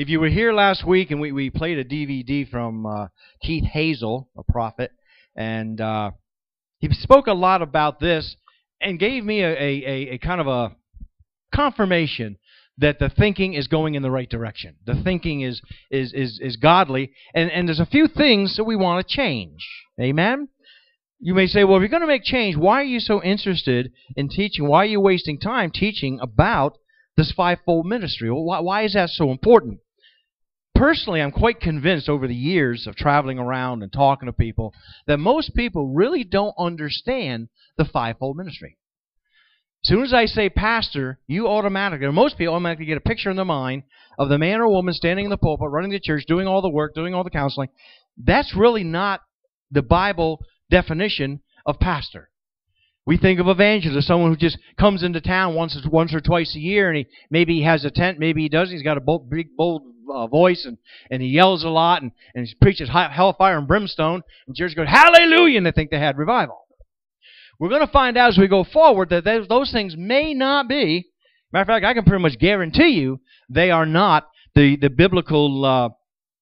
If you were here last week and we played a DVD from Keith Hazel, a prophet, and he spoke a lot about this and gave me a kind of a confirmation that the thinking is going in the right direction. The thinking is godly, and there's a few things that we want to change. Amen? You may say, well, if you're going to make change, why are you so interested in teaching? Why are you wasting time teaching about this fivefold ministry? Well, why is that so important? Personally, I'm quite convinced over the years of traveling around and talking to people that most people really don't understand the fivefold ministry. As soon as I say pastor, you automatically, or most people automatically get a picture in their mind of the man or woman standing in the pulpit, running the church, doing all the work, doing all the counseling. That's really not the Bible definition of pastor. We think of evangelist, someone who just comes into town once or twice a year, and maybe he has a tent, maybe he doesn't. He's got a big, bold voice, and he yells a lot, and he preaches hellfire and brimstone, and church goes, hallelujah, and they think they had revival. We're going to find out as we go forward that those things may not be. Matter of fact, I can pretty much guarantee you they are not the biblical.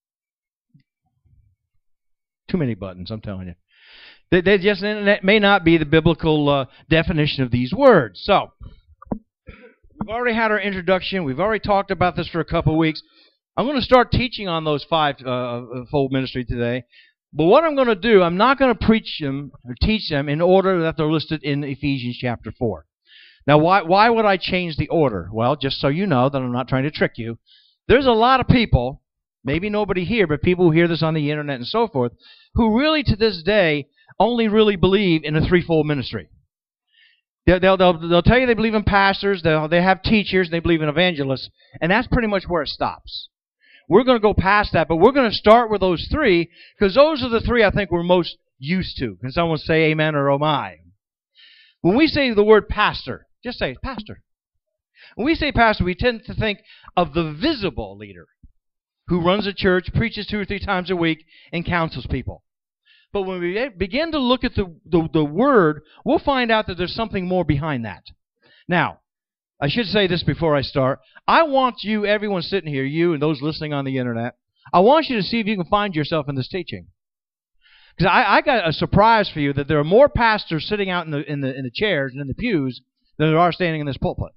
Too many buttons, I'm telling you. They just may not be the biblical definition of these words. So, we've already had our introduction. We've already talked about this for a couple of weeks. I'm going to start teaching on those fivefold ministry today. But what I'm going to do, I'm not going to preach them or teach them in order that they're listed in Ephesians chapter 4. Now, why would I change the order? Well, just so you know that I'm not trying to trick you. There's a lot of people, maybe nobody here, but people who hear this on the internet and so forth, who really to this day only really believe in a threefold ministry. They'll tell you they believe in pastors, they have teachers, and they believe in evangelists, and that's pretty much where it stops. We're going to go past that, but we're going to start with those three, because those are the three I think we're most used to. Can someone say amen or oh my? When we say the word pastor, just say pastor. When we say pastor, we tend to think of the visible leader who runs a church, preaches 2 or 3 times a week, and counsels people. But when we begin to look at the word, we'll find out that there's something more behind that. Now, I should say this before I start. I want you, everyone sitting here, you and those listening on the internet, I want you to see if you can find yourself in this teaching. Because I got a surprise for you that there are more pastors sitting out in the chairs and in the pews than there are standing in this pulpit.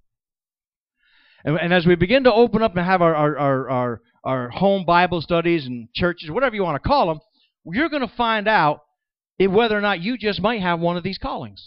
And as we begin to open up and have our home Bible studies and churches, whatever you want to call them, you're going to find out whether or not you just might have one of these callings.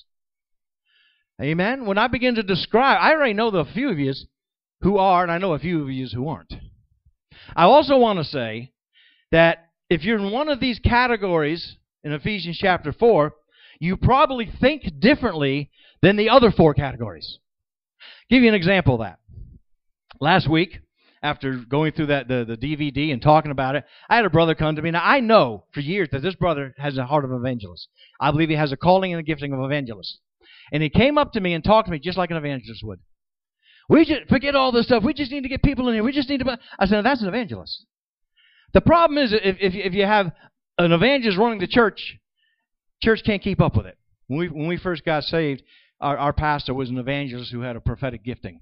Amen? When I begin to describe, I already know the few of you who are, and I know a few of you who aren't. I also want to say that if you're in one of these categories in Ephesians chapter 4, you probably think differently than the other 4 categories. I'll give you an example of that. Last week, after going through the DVD and talking about it, I had a brother come to me. Now, I know for years that this brother has a heart of an evangelist. I believe he has a calling and a gifting of evangelist. And he came up to me and talked to me just like an evangelist would. We just forget all this stuff. We just need to get people in here. We just need to... I said, that's an evangelist. The problem is if you have an evangelist running the church can't keep up with it. When we first got saved, our pastor was an evangelist who had a prophetic gifting.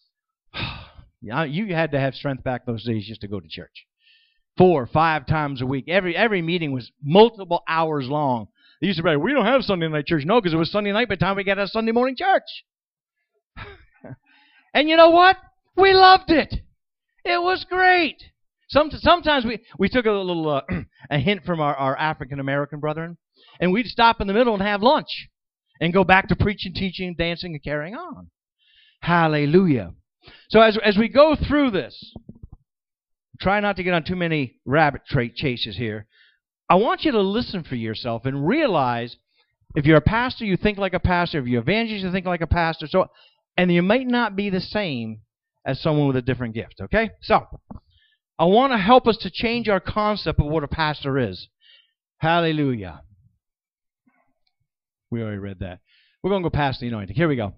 You had to have strength back those days just to go to church. 4 or 5 times a week. Every meeting was multiple hours long. They used to say, we don't have Sunday night church. No, because it was Sunday night by the time we got to Sunday morning church. And you know what? We loved it. It was great. Sometimes we took a little a hint from our African-American brethren, and we'd stop in the middle and have lunch and go back to preaching, teaching, dancing, and carrying on. Hallelujah. So as we go through this, try not to get on too many rabbit chases here. I want you to listen for yourself and realize if you're a pastor, you think like a pastor. If you're an evangelist, you think like a pastor. And you might not be the same as someone with a different gift, okay? So, I want to help us to change our concept of what a pastor is. Hallelujah. We already read that. We're going to go past the anointing. Here we go.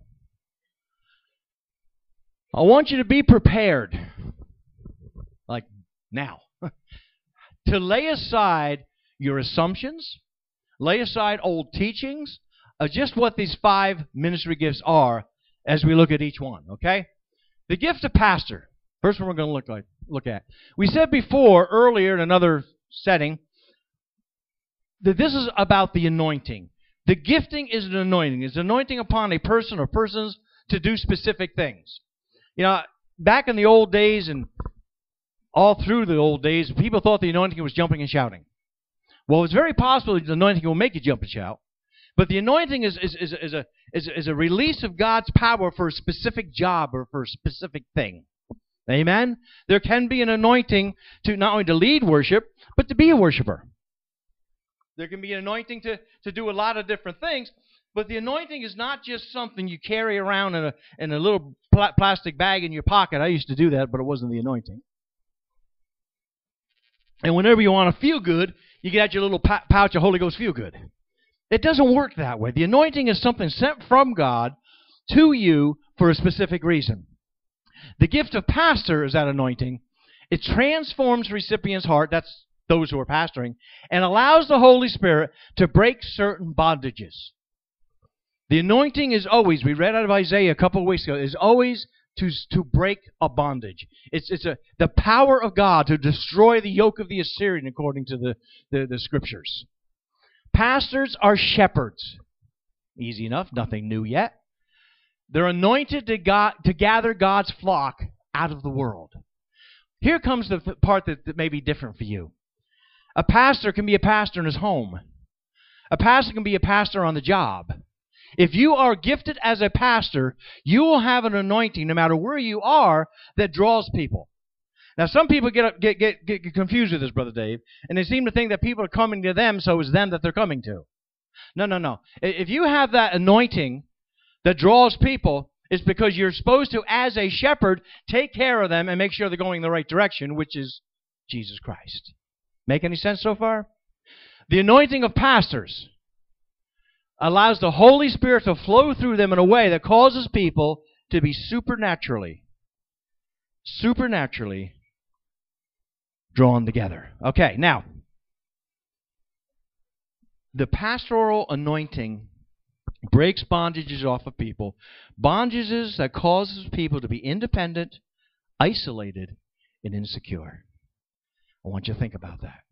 I want you to be prepared, like now, to lay aside your assumptions, lay aside old teachings of just what these 5 ministry gifts are as we look at each one, okay? The gift of pastor. First one we're going to look look at. We said before, earlier in another setting, that this is about the anointing. The gifting is an anointing. It's anointing upon a person or persons to do specific things. You know, back in the old days and all through the old days, people thought the anointing was jumping and shouting. Well, it's very possible the anointing will make you jump and shout. But the anointing is a release of God's power for a specific job or for a specific thing. Amen? There can be an anointing to not only to lead worship, but to be a worshiper. There can be an anointing to do a lot of different things, but the anointing is not just something you carry around in a little plastic bag in your pocket. I used to do that, but it wasn't the anointing. And whenever you want to feel good, you get out your little pouch of Holy Ghost Feel Good. It doesn't work that way. The anointing is something sent from God to you for a specific reason. The gift of pastor is that anointing. It transforms the recipient's heart, that's those who are pastoring, and allows the Holy Spirit to break certain bondages. The anointing is always, we read out of Isaiah a couple of weeks ago, is always to break a bondage. It's the power of God to destroy the yoke of the Assyrian, according to the Scriptures. Pastors are shepherds. Easy enough, nothing new yet. They're anointed to gather God's flock out of the world. Here comes the part that may be different for you. A pastor can be a pastor in his home. A pastor can be a pastor on the job. If you are gifted as a pastor, you will have an anointing, no matter where you are, that draws people. Now, some people get confused with this, Brother Dave, and they seem to think that people are coming to them, so it's them that they're coming to. No. If you have that anointing that draws people, it's because you're supposed to, as a shepherd, take care of them and make sure they're going in the right direction, which is Jesus Christ. Make any sense so far? The anointing of pastors allows the Holy Spirit to flow through them in a way that causes people to be supernaturally drawn together. Okay, now, the pastoral anointing breaks bondages off of people. Bondages that causes people to be independent, isolated, and insecure. I want you to think about that.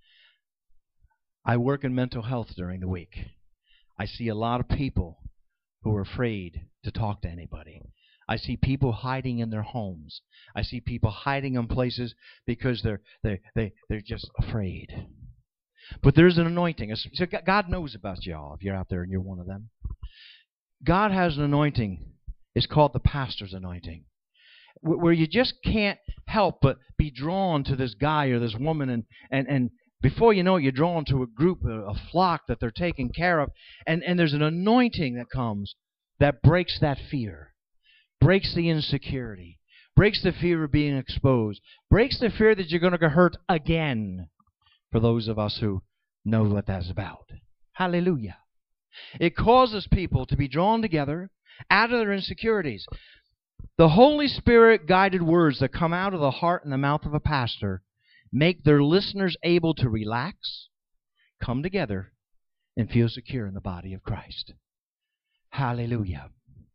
I work in mental health during the week. I see a lot of people who are afraid to talk to anybody. I see people hiding in their homes. I see people hiding in places because they're just afraid. But there's an anointing. So God knows about y'all if you're out there and you're one of them. God has an anointing. It's called the pastor's anointing, where you just can't help but be drawn to this guy or this woman, and before you know it, you're drawn to a group, a flock that they're taking care of, and there's an anointing that comes that breaks that fear, breaks the insecurity, breaks the fear of being exposed, breaks the fear that you're going to get hurt again, for those of us who know what that's about. Hallelujah. It causes people to be drawn together out of their insecurities. The Holy Spirit guided words that come out of the heart and the mouth of a pastor make their listeners able to relax, come together, and feel secure in the body of Christ. Hallelujah.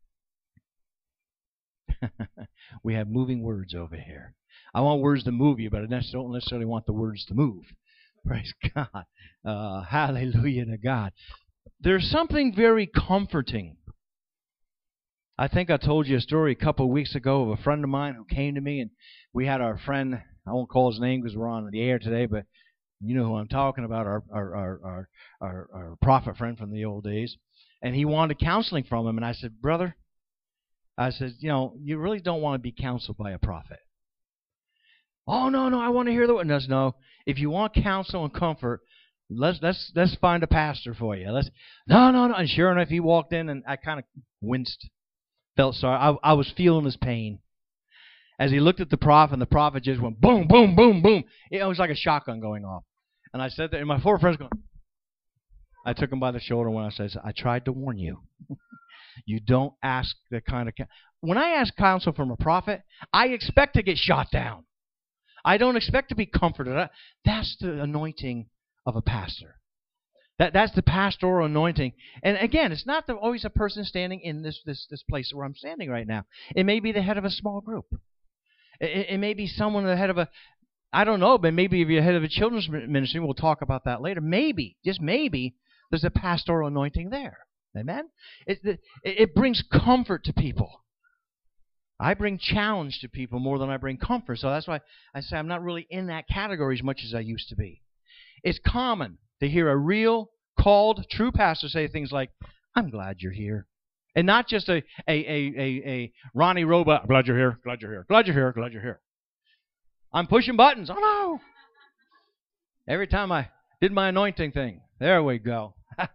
We have moving words over here. I want words to move you, but I don't necessarily want the words to move. Praise God. Hallelujah to God. There's something very comforting. I think I told you a story a couple of weeks ago of a friend of mine who came to me, and we had our friend, I won't call his name because we're on the air today, but you know who I'm talking about, our prophet friend from the old days. And he wanted counseling from him, and I said, brother, you really don't want to be counseled by a prophet. Oh, no, I want to hear the witness. No, if you want counsel and comfort, let's find a pastor for you. No. And sure enough, he walked in, and I kind of winced, felt sorry. I was feeling his pain. As he looked at the prophet, and the prophet just went boom, boom, boom, boom. It was like a shotgun going off. And I said that, and my four friends going, I took him by the shoulder when I said, I tried to warn you. You don't ask the kind of... When I ask counsel from a prophet, I expect to get shot down. I don't expect to be comforted. That's the anointing of a pastor. That's the pastoral anointing. And again, it's not always a person standing in this place where I'm standing right now. It may be the head of a small group. It may be someone the head of a, I don't know, but maybe if you're head of a children's ministry, we'll talk about that later. Maybe, just maybe, there's a pastoral anointing there. Amen? It brings comfort to people. I bring challenge to people more than I bring comfort. So that's why I say I'm not really in that category as much as I used to be. It's common to hear a real, called, true pastor say things like, I'm glad you're here. And not just a Ronnie Robot, glad you're here, glad you're here, glad you're here, glad you're here. I'm pushing buttons. Oh, no. Every time I did my anointing thing. There we go.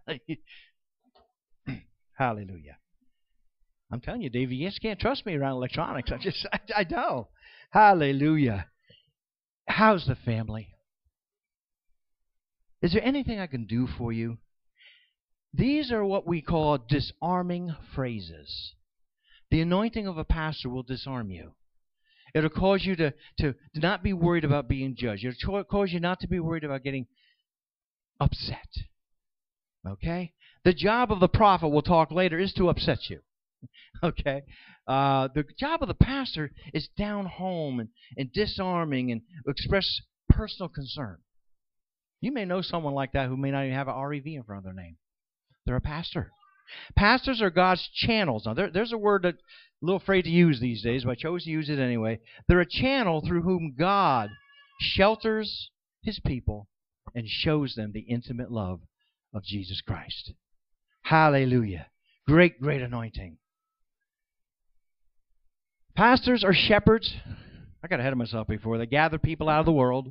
Hallelujah. I'm telling you, Davey, you just can't trust me around electronics. I know. Hallelujah. How's the family? Is there anything I can do for you? These are what we call disarming phrases. The anointing of a pastor will disarm you. It'll cause you to not be worried about being judged. It'll cause you not to be worried about getting upset. Okay? The job of the prophet, we'll talk later, is to upset you. Okay? The job of the pastor is down home and disarming and express personal concern. You may know someone like that who may not even have an REV in front of their name. They're a pastor. Pastors are God's channels. Now, there's a word that I'm a little afraid to use these days, but I chose to use it anyway. They're a channel through whom God shelters His people and shows them the intimate love of Jesus Christ. Hallelujah. Great, great anointing. Pastors are shepherds. I got ahead of myself before. They gather people out of the world.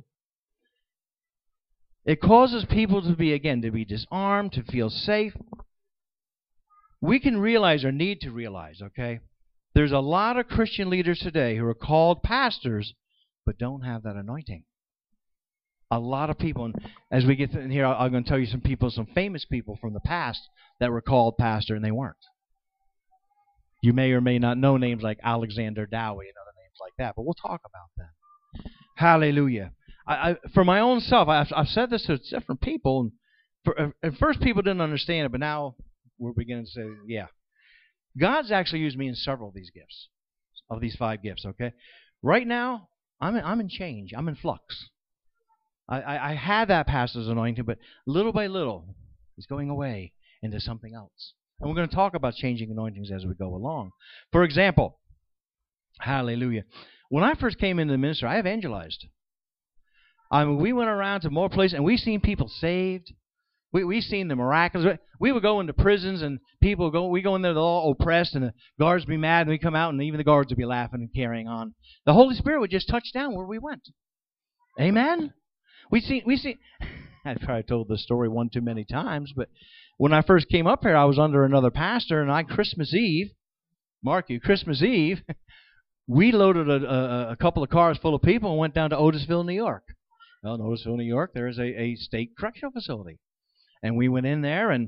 It causes people to be disarmed, to feel safe. We can realize or need to realize, okay, there's a lot of Christian leaders today who are called pastors but don't have that anointing. A lot of people, and as we get in here, I'm going to tell you some famous people from the past that were called pastor and they weren't. You may or may not know names like Alexander Dowie and other names like that, but we'll talk about them. Hallelujah. For my own self, I've said this to different people, and at first people didn't understand it, but now we're beginning to say, yeah. God's actually used me in several of these gifts, of these 5 gifts, okay? Right now, I'm in change. I'm in flux. I had that pastor's anointing, but little by little, it's going away into something else. And we're going to talk about changing anointings as we go along. For example, hallelujah. When I first came into the ministry, I evangelized. We went around to more places, and we've seen people saved. We've seen the miraculous. We would go into prisons, and we go in there, they're all oppressed, and the guards would be mad, and we come out, and even the guards would be laughing and carrying on. The Holy Spirit would just touch down where we went. Amen? We see. I've probably told this story one too many times, but when I first came up here, I was under another pastor, and on Christmas Eve, mark you, Christmas Eve, we loaded a couple of cars full of people and went down to Otisville, New York. Well, in Otisville, New York, there is a state correctional facility. And we went in there, and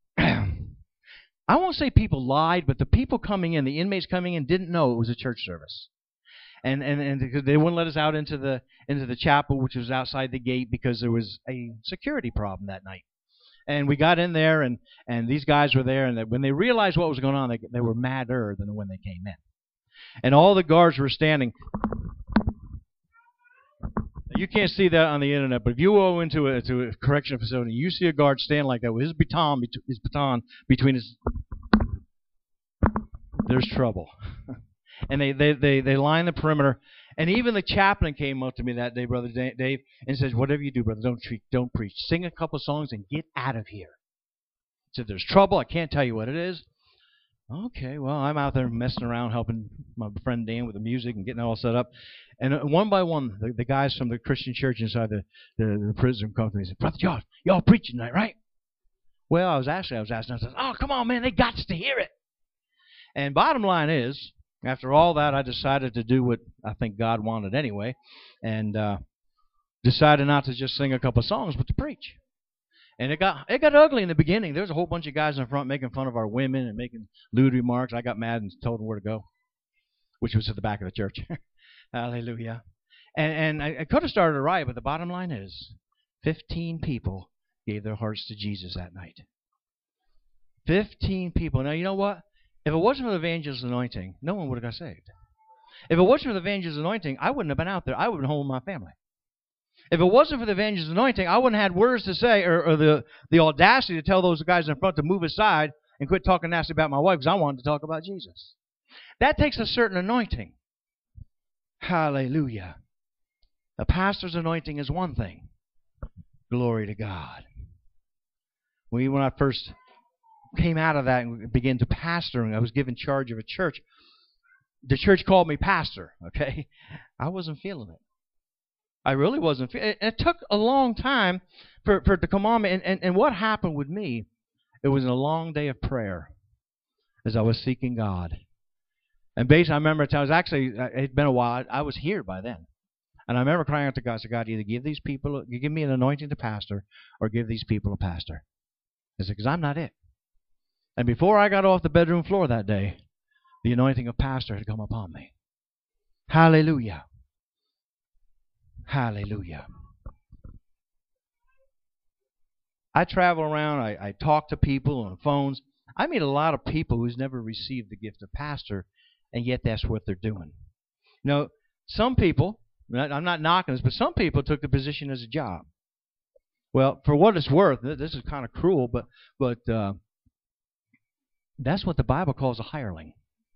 I won't say people lied, but the people coming in, the inmates coming in, didn't know it was a church service. And they wouldn't let us out into the chapel, which was outside the gate, because there was a security problem that night. And we got in there, and these guys were there, and when they realized what was going on, they were madder than when they came in. And all the guards were standing. You can't see that on the internet, but if you go into a correctional facility, you see a guard stand like that with his baton between his. There's trouble. And they line the perimeter. And even the chaplain came up to me that day, Brother Dave, and says, "Whatever you do, brother, don't preach. Sing a couple songs and get out of here." He said, "There's trouble. I can't tell you what it is." Okay, well, I'm out there messing around, helping my friend Dan with the music and getting it all set up. And one by one, the guys from the Christian church inside the prison company said, "Brother George, y'all preaching tonight, right?" Well, I was asking. I said, "Oh, come on, man, they got to hear it." And bottom line is, after all that, I decided to do what I think God wanted anyway, and decided not to just sing a couple songs, but to preach. And it got ugly in the beginning. There was a whole bunch of guys in front making fun of our women and making lewd remarks. I got mad and told them where to go, which was at the back of the church. Hallelujah. And I could have started a riot, but the bottom line is 15 people gave their hearts to Jesus that night. 15 people. Now, you know what? If it wasn't for the evangelist anointing, no one would have got saved. If it wasn't for the evangelist's anointing, I wouldn't have been out there. I would have been home with my family. If it wasn't for the evangelist's anointing, I wouldn't have had words to say or the audacity to tell those guys in front to move aside and quit talking nasty about my wife because I wanted to talk about Jesus. That takes a certain anointing. Hallelujah. A pastor's anointing is one thing. Glory to God. When I first came out of that and began to pastor, and I was given charge of a church, the church called me pastor, okay? I wasn't feeling it. I really wasn't feeling it. It took a long time for it to come on me. And what happened with me, it was a long day of prayer as I was seeking God. And basically, I remember it had been a while. I was here by then. And I remember crying out to God, I said, God, either give these people, you give me an anointing to pastor, or give these people a pastor. I said, because I'm not it. And before I got off the bedroom floor that day, the anointing of pastor had come upon me. Hallelujah. Hallelujah. I travel around, I talk to people on phones. I meet a lot of people who's never received the gift of pastor, and yet that's what they're doing. You know, some people, I'm not knocking this, but some people took the position as a job. Well, for what it's worth, this is kind of cruel, but that's what the Bible calls a hireling.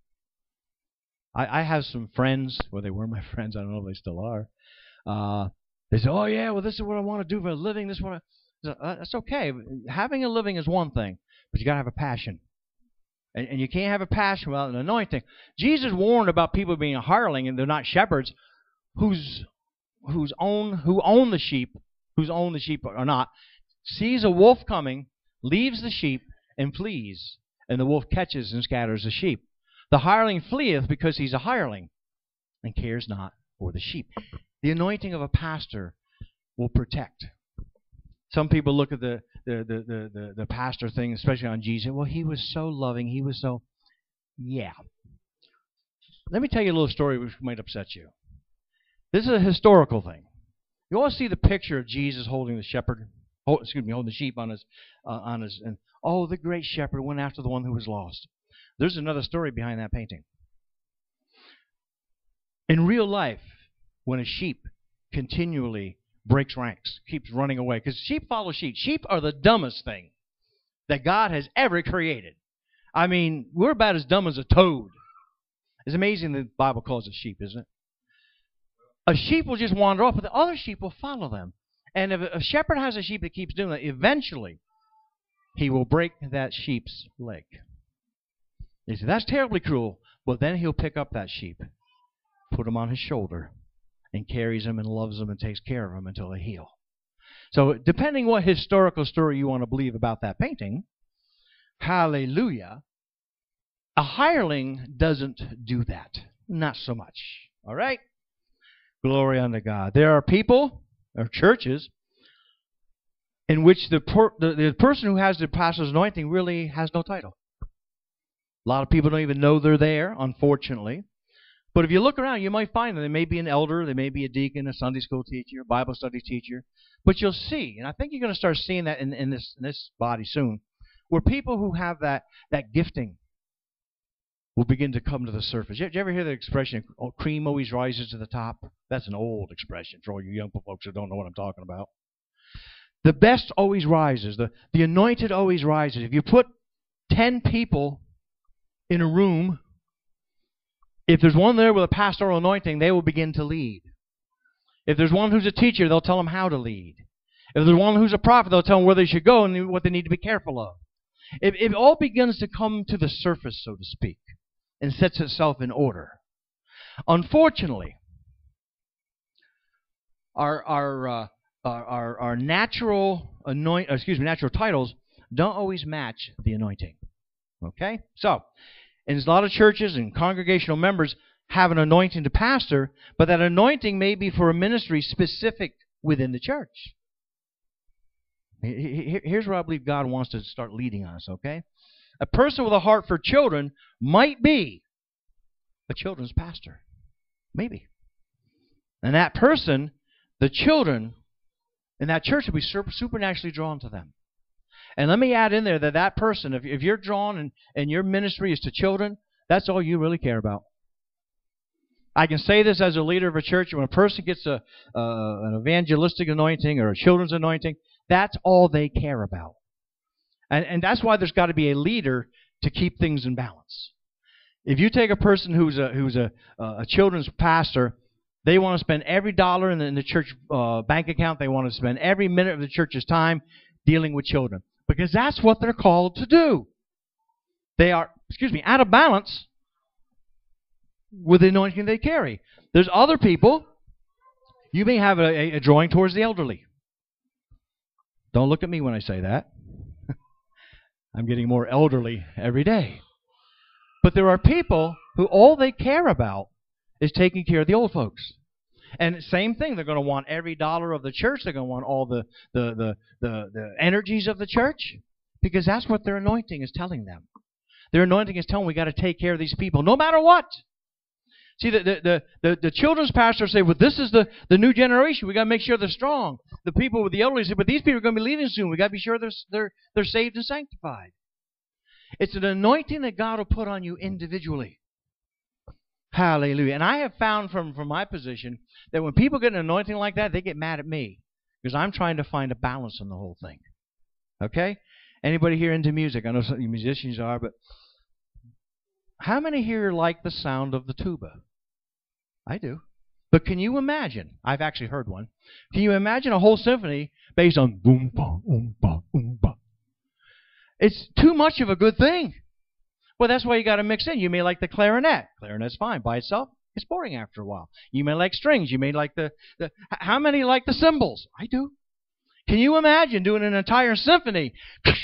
I have some friends, well, they were my friends, I don't know if they still are. They say, oh yeah, well this is what I want to do for a living, this is what that's okay. Having a living is one thing, but you got to have a passion. And you can't have a passion without an anointing. Jesus warned about people being a hireling and they're not shepherds who own the sheep or not, sees a wolf coming, leaves the sheep, and flees. And the wolf catches and scatters the sheep. The hireling fleeth because he's a hireling and cares not for the sheep. The anointing of a pastor will protect. Some people look at the pastor thing, especially on Jesus. Well, he was so loving. He was so... Yeah. Let me tell you a little story which might upset you. This is a historical thing. You all see the picture of Jesus holding the shepherd, holding the sheep on his, and oh, the great shepherd went after the one who was lost. There's another story behind that painting. In real life, when a sheep continually breaks ranks, keeps running away, because sheep follow sheep. Sheep are the dumbest thing that God has ever created. I mean, we're about as dumb as a toad. It's amazing the Bible calls it sheep, isn't it? A sheep will just wander off, but the other sheep will follow them. And if a shepherd has a sheep that keeps doing that, eventually he will break that sheep's leg. You say, that's terribly cruel. Well, then he'll pick up that sheep, put him on his shoulder, and carries him and loves him and takes care of him until they heal. So depending what historical story you want to believe about that painting, hallelujah, a hireling doesn't do that. Not so much. All right? Glory unto God. There are people, or churches, in which the person who has the pastor's anointing really has no title. A lot of people don't even know they're there, unfortunately. But if you look around, you might find that they may be an elder, they may be a deacon, a Sunday school teacher, a Bible study teacher. But you'll see, and I think you're going to start seeing that in this body soon, where people who have that gifting will begin to come to the surface. Did you ever hear the expression, oh, cream always rises to the top? That's an old expression for all you young folks who don't know what I'm talking about. The best always rises. The anointed always rises. If you put 10 people in a room, if there's one there with a pastoral anointing, they will begin to lead. If there's one who's a teacher, they'll tell them how to lead. If there's one who's a prophet, they'll tell them where they should go and what they need to be careful of. It all begins to come to the surface, so to speak, and sets itself in order. Unfortunately, our natural titles don't always match the anointing. Okay? So, and a lot of churches and congregational members have an anointing to pastor, but that anointing may be for a ministry specific within the church. Here's where I believe God wants to start leading us, okay? A person with a heart for children might be a children's pastor. Maybe. And that person, the children in that church will be supernaturally drawn to them. And let me add in there that person, if you're drawn and your ministry is to children, that's all you really care about. I can say this as a leader of a church. When a person gets an evangelistic anointing or a children's anointing, that's all they care about. And that's why there's got to be a leader to keep things in balance. If you take a person who's a children's pastor, they want to spend every dollar in the church bank account. They want to spend every minute of the church's time dealing with children, because that's what they're called to do. They are, out of balance with the anointing they carry. There's other people, you may have a drawing towards the elderly. Don't look at me when I say that. I'm getting more elderly every day. But there are people who all they care about is taking care of the old folks. And same thing, they're going to want every dollar of the church. They're going to want all the energies of the church, because that's what their anointing is telling them. Their anointing is telling them we got to take care of these people no matter what. See, the children's pastor say, well, this is the new generation. We got to make sure they're strong. The people with the elderly say, but these people are going to be leaving soon. We got to be sure they're saved and sanctified. It's an anointing that God will put on you individually. Hallelujah. And I have found from my position that when people get an anointing like that, they get mad at me, because I'm trying to find a balance in the whole thing. Okay? Anybody here into music? I know some musicians are, but how many here like the sound of the tuba? I do. But can you imagine? I've actually heard one. Can you imagine a whole symphony based on boom, ba, boom, ba? It's too much of a good thing. Well, that's why you got to mix in. You may like the clarinet. Clarinet's fine by itself. It's boring after a while. You may like strings. You may like the how many like the cymbals? I do. Can you imagine doing an entire symphony?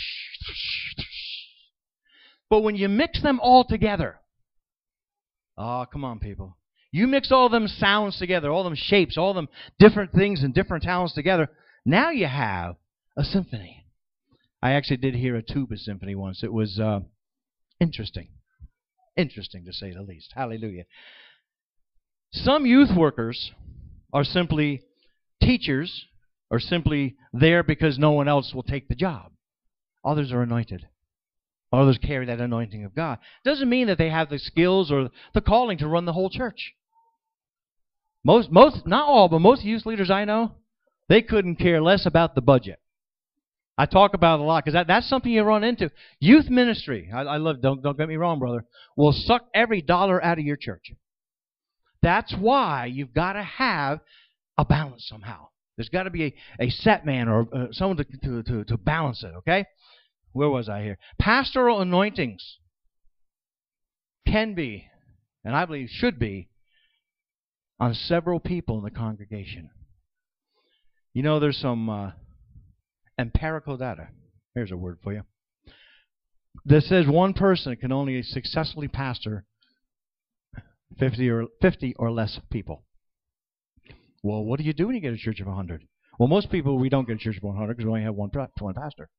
But when you mix them all together, oh, come on, people. You mix all them sounds together, all them shapes, all them different things and different talents together, now you have a symphony. I actually did hear a tuba symphony once. It was interesting. Interesting, to say the least. Hallelujah. Some youth workers are simply teachers, or simply there because no one else will take the job. Others are anointed. Others carry that anointing of God. Doesn't mean that they have the skills or the calling to run the whole church. Most, not all, but most youth leaders I know, they couldn't care less about the budget. I talk about it a lot because that's something you run into. Youth ministry, I love, don't get me wrong, brother, will suck every dollar out of your church. That's why you've got to have a balance somehow. There's got to be a set man or someone to balance it, okay? Where was I here? Pastoral anointings can be, and I believe should be, on several people in the congregation. You know, there's some empirical data. Here's a word for you. That says one person can only successfully pastor 50 or less people. Well, what do you do when you get a church of 100? Well, most people, we don't get a church of 100 because we only have one pastor.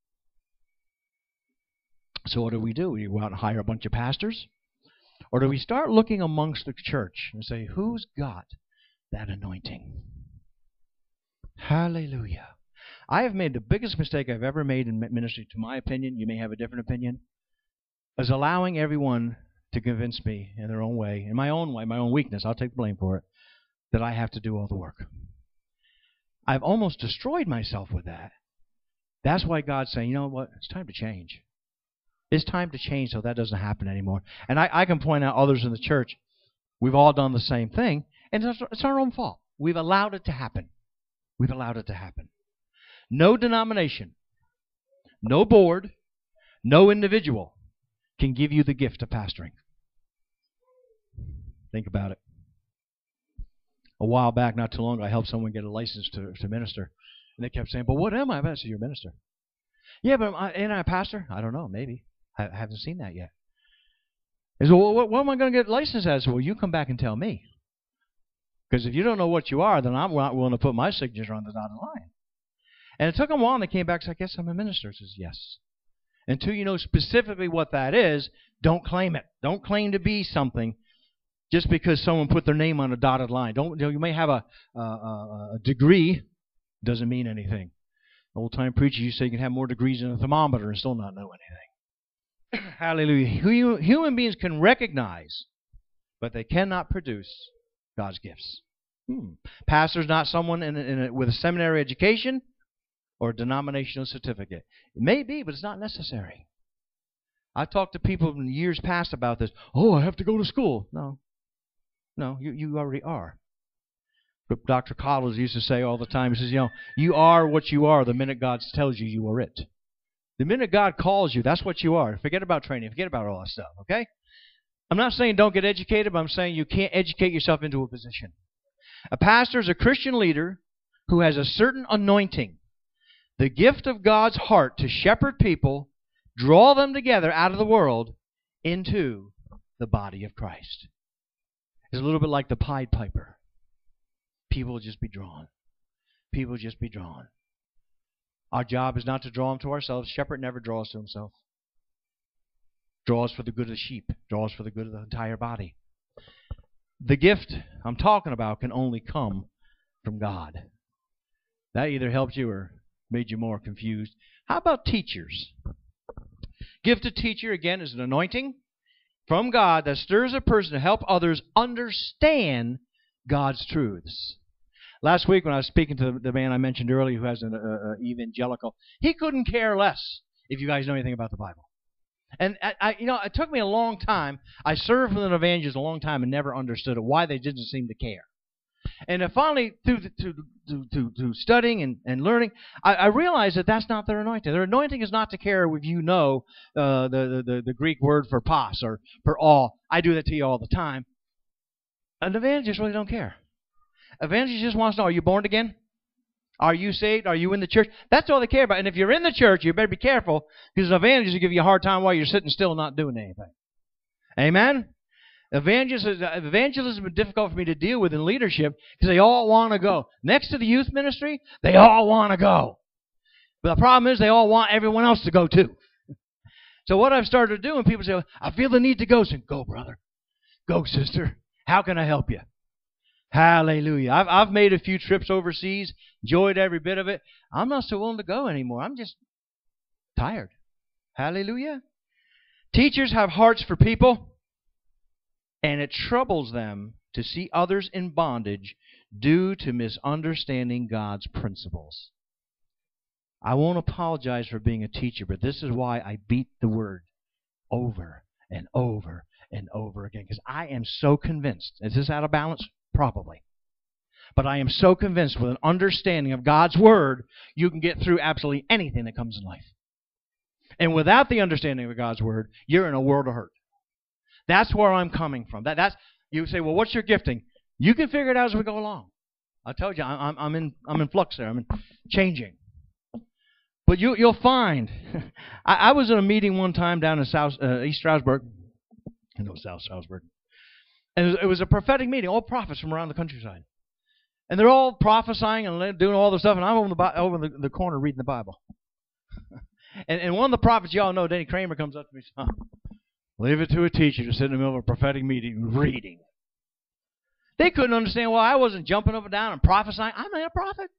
So what do? We go out and hire a bunch of pastors? Or do we start looking amongst the church and say, who's got that anointing? Hallelujah. I have made the biggest mistake I've ever made in ministry, to my opinion. You may have a different opinion. Is allowing everyone to convince me in their own way, my own weakness, I'll take blame for it, that I have to do all the work. I've almost destroyed myself with that. That's why God's saying, you know what, it's time to change. It's time to change so that doesn't happen anymore. And I can point out others in the church. We've all done the same thing, and it's our own fault. We've allowed it to happen. We've allowed it to happen. No denomination, no board, no individual can give you the gift of pastoring. Think about it. A while back, not too long ago, I helped someone get a license to minister. And they kept saying, but what am I? I said, you're a minister. Yeah, but ain't I a pastor? I don't know, maybe. I haven't seen that yet. He said, well, what am I going to get licensed as? Well, you come back and tell me. Because if you don't know what you are, then I'm not willing to put my signature on the dotted line. And it took them a while, and they came back and said, I guess I'm a minister. I says, yes. Until you know specifically what that is, don't claim it. Don't claim to be something just because someone put their name on a dotted line. You may have a degree, doesn't mean anything. Old-time preacher used to say you can have more degrees than a thermometer and still not know anything. Hallelujah. Human beings can recognize, but they cannot produce God's gifts. Pastor's not someone with a seminary education or a denominational certificate. It may be, but it's not necessary. I talked to people in years past about this. Oh, I have to go to school. No, you already are. But Dr. Collins used to say all the time, he says, you are what you are the minute God tells you you are it. The minute God calls you, that's what you are. Forget about training. Forget about all that stuff, okay? I'm not saying don't get educated, but I'm saying you can't educate yourself into a position. A pastor is a Christian leader who has a certain anointing, the gift of God's heart to shepherd people, draw them together out of the world into the body of Christ. It's a little bit like the Pied Piper. People will just be drawn. People will just be drawn. Our job is not to draw them to ourselves. Shepherd never draws to himself. Draws for the good of the sheep. Draws for the good of the entire body. The gift I'm talking about can only come from God. That either helped you or made you more confused. How about teachers? Gift of teacher, again, is an anointing from God that stirs a person to help others understand God's truths. Last week when I was speaking to the man I mentioned earlier who has an evangelical, he couldn't care less if you guys know anything about the Bible. And it took me a long time. I served with an evangelist a long time and never understood it, why they didn't seem to care. And finally, through studying and learning, I realized that that's not their anointing. Their anointing is not to care if you know the Greek word for pas or for all. I do that to you all the time. An evangelist really don't care. Evangelist just wants to know, are you born again? Are you saved? Are you in the church? That's all they care about. And if you're in the church, you better be careful, because evangelists will give you a hard time while you're sitting still and not doing anything. Amen? Evangelism is difficult for me to deal with in leadership because they all want to go. Next to the youth ministry, they all want to go. But the problem is they all want everyone else to go too. So what I've started to do when people say, I feel the need to go, I say, go, brother. Go, sister. How can I help you? Hallelujah. I've made a few trips overseas, enjoyed every bit of it. I'm not so willing to go anymore. I'm just tired. Hallelujah. Teachers have hearts for people, and it troubles them to see others in bondage due to misunderstanding God's principles. I won't apologize for being a teacher, but this is why I beat the word over and over and over again, because I am so convinced. Is this out of balance? Probably. But I am so convinced with an understanding of God's Word, you can get through absolutely anything that comes in life. And without the understanding of God's Word, you're in a world of hurt. That's where I'm coming from. You say, well, what's your gifting? You can figure it out as we go along. I told you, I'm in flux there. I'm changing. But you'll find. I was in a meeting one time down in East Stroudsburg. South Stroudsburg. And it was a prophetic meeting, all prophets from around the countryside. And they're all prophesying and doing all this stuff, and I'm over in the corner reading the Bible. and one of the prophets y'all know, Denny Kramer, comes up to me and says, leave it to a teacher to sit in the middle of a prophetic meeting reading. They couldn't understand why I wasn't jumping up and down and prophesying. I'm not a prophet.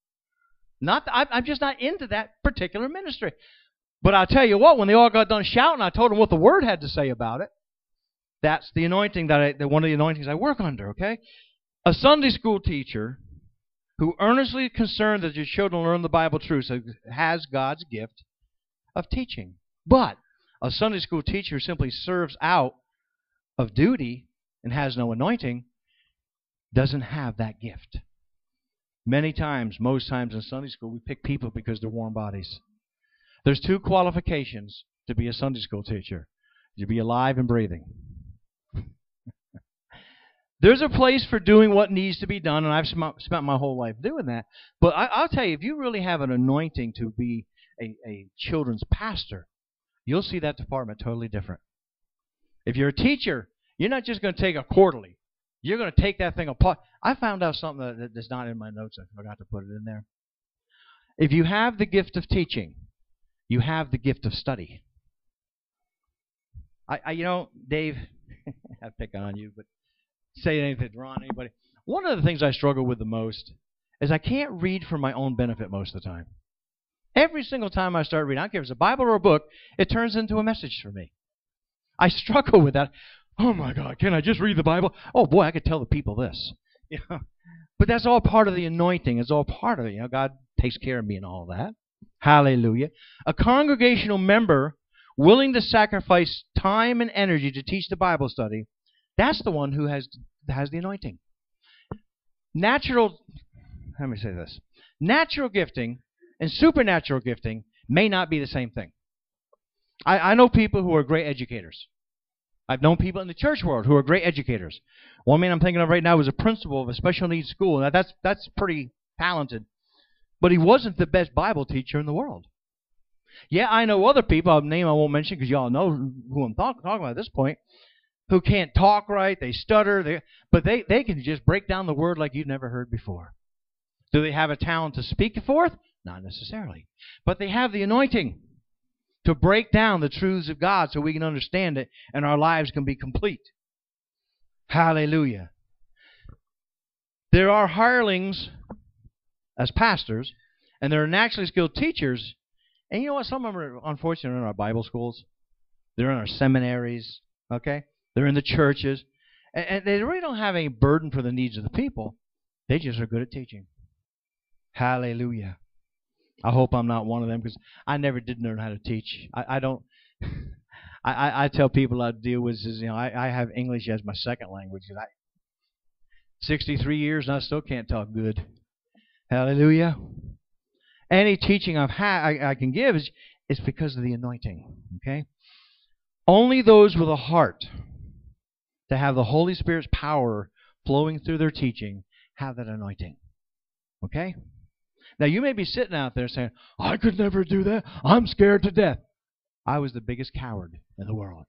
I'm just not into that particular ministry. But I'll tell you what, when they all got done shouting, I told them what the Word had to say about it. That's the anointing one of the anointings I work under, okay? A Sunday school teacher who earnestly concerned that your children learn the Bible truth has God's gift of teaching. But a Sunday school teacher who simply serves out of duty and has no anointing doesn't have that gift. Many times, most times in Sunday school, we pick people because they're warm bodies. There's two qualifications to be a Sunday school teacher. You be alive and breathing. There's a place for doing what needs to be done, and I've spent my whole life doing that. But I'll tell you, if you really have an anointing to be a children's pastor, you'll see that department totally different. If you're a teacher, you're not just going to take a quarterly. You're going to take that thing apart. I found out something that's not in my notes. I forgot to put it in there. If you have the gift of teaching, you have the gift of study. Dave, I'm picking on you, but say anything to Ron, anybody. One of the things I struggle with the most is I can't read for my own benefit most of the time. Every single time I start reading, I don't care if it's a Bible or a book, it turns into a message for me. I struggle with that. Oh my God, can I just read the Bible? Oh boy, I could tell the people this. Yeah. But that's all part of the anointing. It's all part of it. God takes care of me and all that. Hallelujah. A congregational member willing to sacrifice time and energy to teach the Bible study, that's the one who has the anointing. Let me say this. Natural gifting and supernatural gifting may not be the same thing. I know people who are great educators. I've known people in the church world who are great educators. One man I'm thinking of right now is a principal of a special needs school. Now that's pretty talented. But he wasn't the best Bible teacher in the world. Yeah, I know other people, a name I won't mention because you all know who I'm talking about at this point, who can't talk right, they stutter, but they can just break down the word like you've never heard before. Do they have a talent to speak it forth? Not necessarily. But they have the anointing to break down the truths of God so we can understand it and our lives can be complete. Hallelujah. There are hirelings as pastors, and there are naturally skilled teachers. And you know what? Some of them are unfortunately in our Bible schools. They're in our seminaries. Okay? They're in the churches. And they really don't have any burden for the needs of the people. They just are good at teaching. Hallelujah. I hope I'm not one of them because I never did learn how to teach. I don't. I tell people I deal with is, I have English as my second language. 63 years and I still can't talk good. Hallelujah. Any teaching I can give is because of the anointing. Okay. Only those with a heart to have the Holy Spirit's power flowing through their teaching have that anointing. Okay. Now, you may be sitting out there saying, I could never do that. I'm scared to death. I was the biggest coward in the world.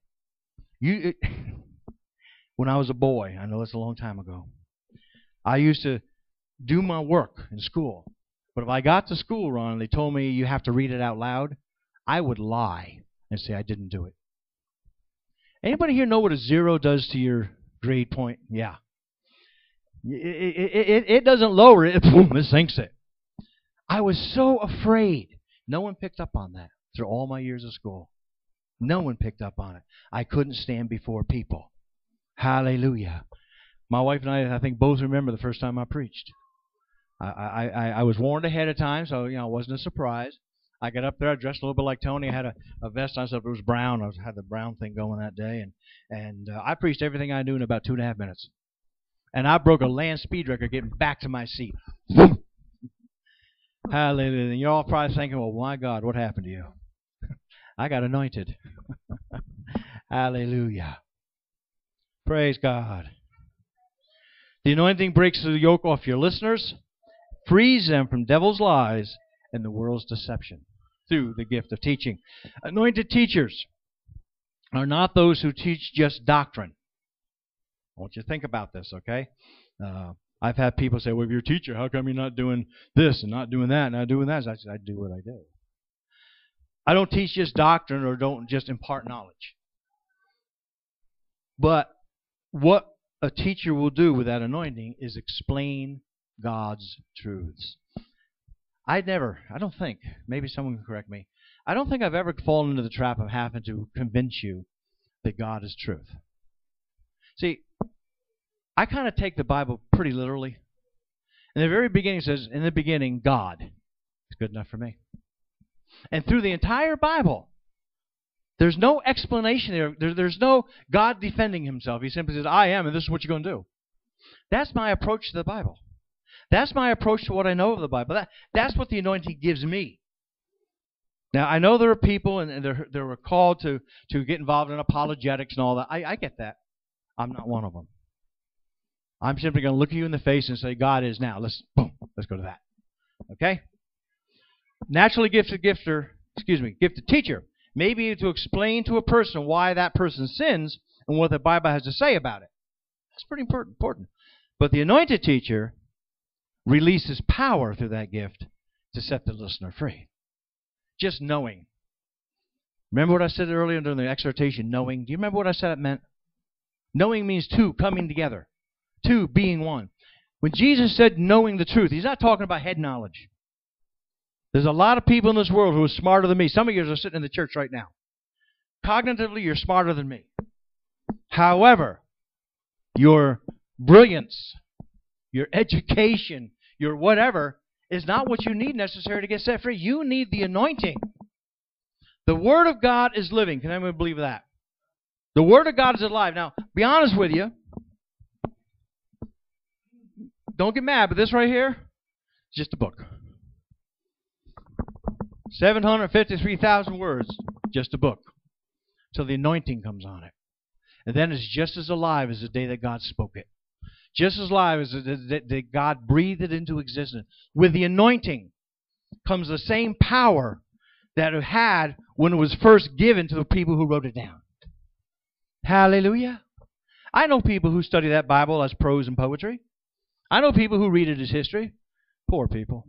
When I was a boy, I know it's a long time ago, I used to do my work in school. But if I got to school, Ron, and they told me you have to read it out loud, I would lie and say I didn't do it. Anybody here know what a 0 does to your grade point? Yeah. It doesn't lower it. Boom, it sinks it. I was so afraid. No one picked up on that through all my years of school. No one picked up on it. I couldn't stand before people. Hallelujah. My wife and I think, both remember the first time I preached. I was warned ahead of time, so it wasn't a surprise. I got up there, I dressed a little bit like Tony. I had a vest on, so it was brown. I had the brown thing going that day, and I preached everything I knew in about 2.5 minutes. And I broke a land speed record getting back to my seat. Hallelujah. And you're all probably thinking, well, my God, what happened to you? I got anointed. Hallelujah. Praise God. The anointing breaks the yoke off your listeners, frees them from devil's lies and the world's deception through the gift of teaching. Anointed teachers are not those who teach just doctrine. I want you to think about this, okay? I've had people say, well, if you're a teacher, how come you're not doing this and not doing that and not doing that? So I said, I do what I do. I don't teach just doctrine or don't just impart knowledge. But what a teacher will do with that anointing is explain God's truths. I don't think, maybe someone can correct me, I don't think I've ever fallen into the trap of having to convince you that God is truth. See, I kind of take the Bible pretty literally. In the very beginning it says, in the beginning, God. It's good enough for me. And through the entire Bible, there's no explanation there. There's no God defending himself. He simply says, I am, and this is what you're going to do. That's my approach to the Bible. That's my approach to what I know of the Bible. That's what the anointing gives me. Now, I know there are people, and they were called to get involved in apologetics and all that. I get that. I'm not one of them. I'm simply going to look you in the face and say, God is now. Let's go to that. Okay? Naturally gifted teacher may be able to explain to a person why that person sins and what the Bible has to say about it. That's pretty important. But the anointed teacher releases power through that gift to set the listener free. Just knowing. Remember what I said earlier during the exhortation, knowing? Do you remember what I said it meant? Knowing means two coming together. Two being one. When Jesus said knowing the truth, he's not talking about head knowledge. There's a lot of people in this world who are smarter than me. Some of you are sitting in the church right now. Cognitively, you're smarter than me. However, your brilliance, your education, your whatever is not what you need necessary to get set free. You need the anointing. The Word of God is living. Can anyone believe that? The Word of God is alive. Now, be honest with you. Don't get mad, but this right here is just a book. 753,000 words, just a book. Till the anointing comes on it. And then it's just as alive as the day that God spoke it. Just as alive as that God breathed it into existence. With the anointing comes the same power that it had when it was first given to the people who wrote it down. Hallelujah. I know people who study that Bible as prose and poetry. I know people who read it as history. Poor people.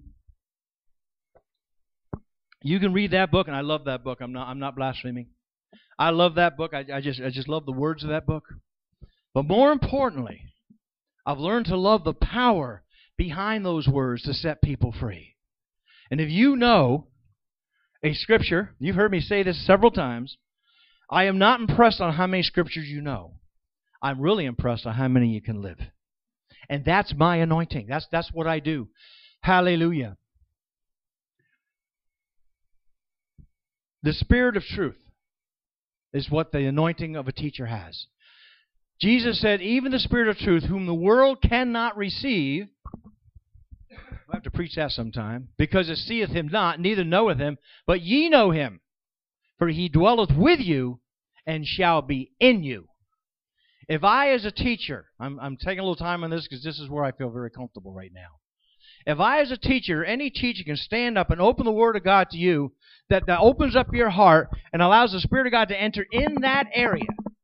You can read that book, and I love that book. I'm not blaspheming. I love that book. I just love the words of that book. But more importantly, I've learned to love the power behind those words to set people free. And if you know a scripture, you've heard me say this several times, I am not impressed on how many scriptures you know. I'm really impressed on how many you can live. And that's my anointing. That's what I do. Hallelujah. The Spirit of truth is what the anointing of a teacher has. Jesus said, even the Spirit of truth, whom the world cannot receive, I have to preach that sometime, because it seeth him not, neither knoweth him, but ye know him, for he dwelleth with you and shall be in you. If I, as a teacher, I'm taking a little time on this because this is where I feel very comfortable right now. If I, as a teacher, any teacher can stand up and open the Word of God to you, that opens up your heart and allows the Spirit of God to enter in that area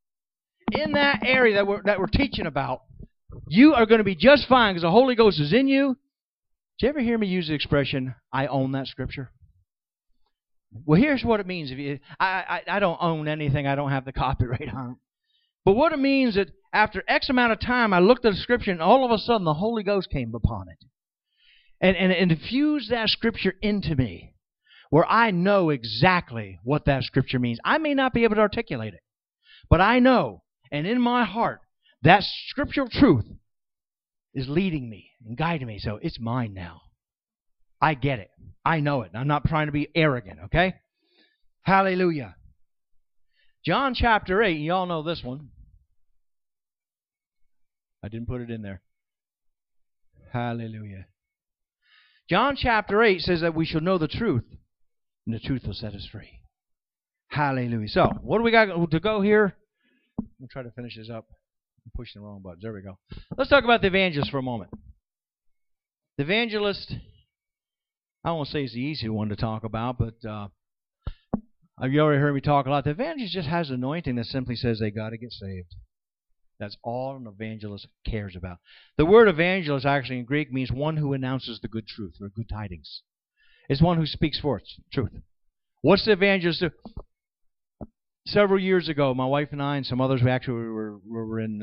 that we're teaching about, you are going to be just fine because the Holy Ghost is in you. Did you ever hear me use the expression, I own that Scripture? Well, here's what it means. I don't own anything. I don't have the copyright on it. But what it means is that after X amount of time, I looked at the Scripture and all of a sudden the Holy Ghost came upon it. And infused that Scripture into me, where I know exactly what that Scripture means. I may not be able to articulate it, but I know, and in my heart, that scriptural truth is leading me and guiding me. So it's mine now. I get it. I know it. I'm not trying to be arrogant, okay? Hallelujah. John chapter 8, you all know this one. I didn't put it in there. Hallelujah. John chapter 8 says that we shall know the truth, and the truth will set us free. Hallelujah. So, what do we got to go here? I'll try to finish this up. I'm pushing the wrong buttons. There we go. Let's talk about the evangelist for a moment. The evangelist, I won't say it's the easy one to talk about, but you already heard me talk a lot. The evangelist just has anointing that simply says they got to get saved. That's all an evangelist cares about. The word evangelist actually in Greek means one who announces the good truth or good tidings. It's one who speaks forth truth. What's the evangelist do? Several years ago, my wife and I and some others, we were in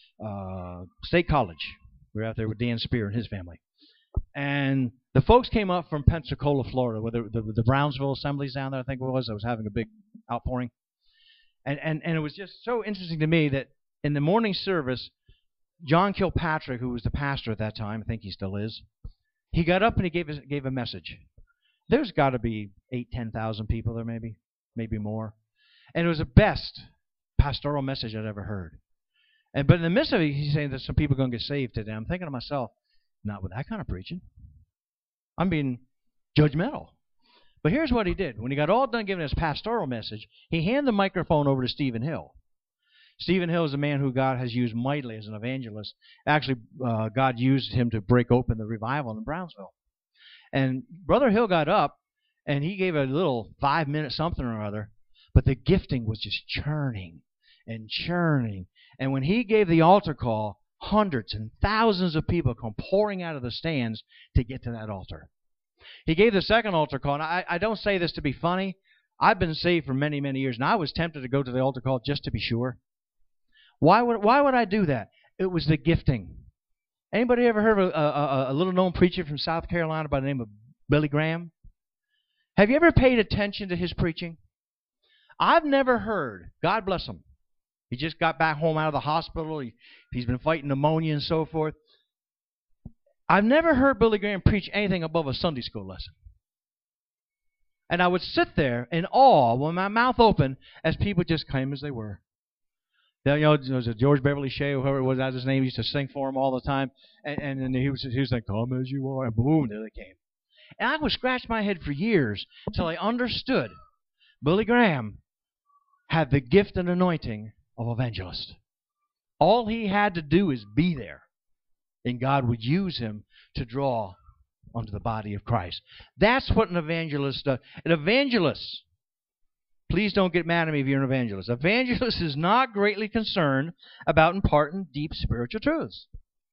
State College. We were out there with Dan Spear and his family. And the folks came up from Pensacola, Florida, where the Brownsville assemblies down there, I think it was. I was having a big outpouring. And it was just so interesting to me that in the morning service, John Kilpatrick, who was the pastor at that time, I think he still is, he got up and he gave a message. There's got to be 8,000 to 10,000 people there, maybe more. And it was the best pastoral message I'd ever heard. But in the midst of it, he's saying that some people are going to get saved today. I'm thinking to myself, not with that kind of preaching. I'm being judgmental. But here's what he did. When he got all done giving his pastoral message, he handed the microphone over to Stephen Hill. Stephen Hill is a man who God has used mightily as an evangelist. Actually, God used him to break open the revival in Brownsville. And Brother Hill got up, and he gave a little 5-minute something or other, but the gifting was just churning and churning. And when he gave the altar call, hundreds and thousands of people come pouring out of the stands to get to that altar. He gave the second altar call, and I don't say this to be funny. I've been saved for many, many years, and I was tempted to go to the altar call just to be sure. Why would I do that? It was the gifting. Anybody ever heard of a little-known preacher from South Carolina by the name of Billy Graham? Have you ever paid attention to his preaching? I've never heard, God bless him, He just got back home out of the hospital. He's been fighting pneumonia and so forth. I've never heard Billy Graham preach anything above a Sunday school lesson. And I would sit there in awe with my mouth open as people just came as they were. You know, was it George Beverly Shea, whoever it was, that was his name, he used to sing for him all the time. And then he was like, come as you are. And boom, there they came. And I would scratch my head for years until I understood Billy Graham had the gift and anointing of evangelist. All he had to do is be there. And God would use him to draw onto the body of Christ. That's what an evangelist does. An evangelist, please don't get mad at me if you're an evangelist. Evangelist is not greatly concerned about imparting deep spiritual truths.